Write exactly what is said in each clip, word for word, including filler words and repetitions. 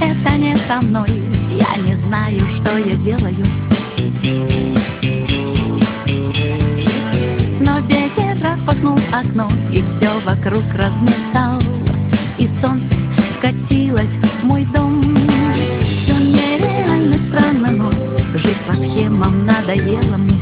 это не со мной, я не знаю, что я делаю. Но ветер распахнул окно и все вокруг разметал, и солнце вкатилось в мой дом. Все нереально странно, но жить по схемам надоело мне.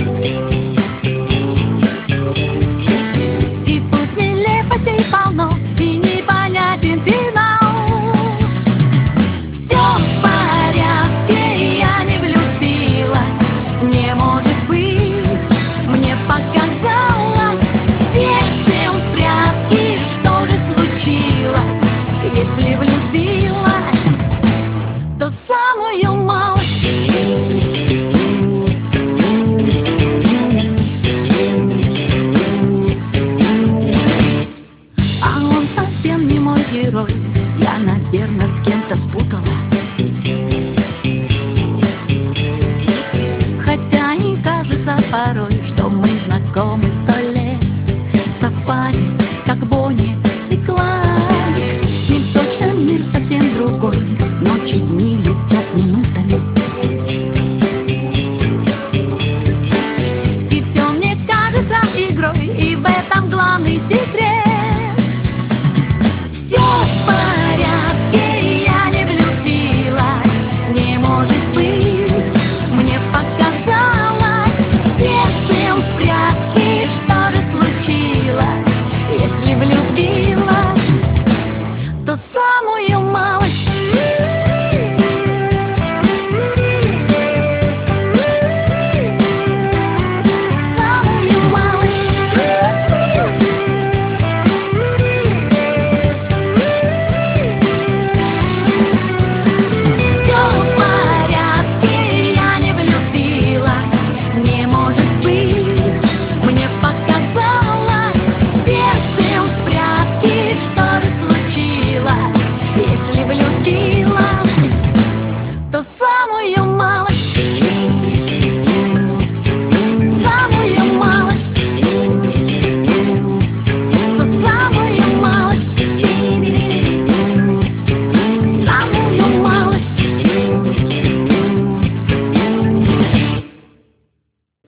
И пусть нелепостей полно, и непонятен финал. Все в порядке, я не влюбилась, не может быть, мне показалось. Верьте в прятки, что же случилось, если влюбилась, то самую малость. А он совсем не мой герой, я, наверное, с кем-то спутала. Хотя и кажется порой, что мы знакомы сто лет, совпали, как Бонни и Клайд. С ним точно мир совсем другой, ночи, дни летят мимо.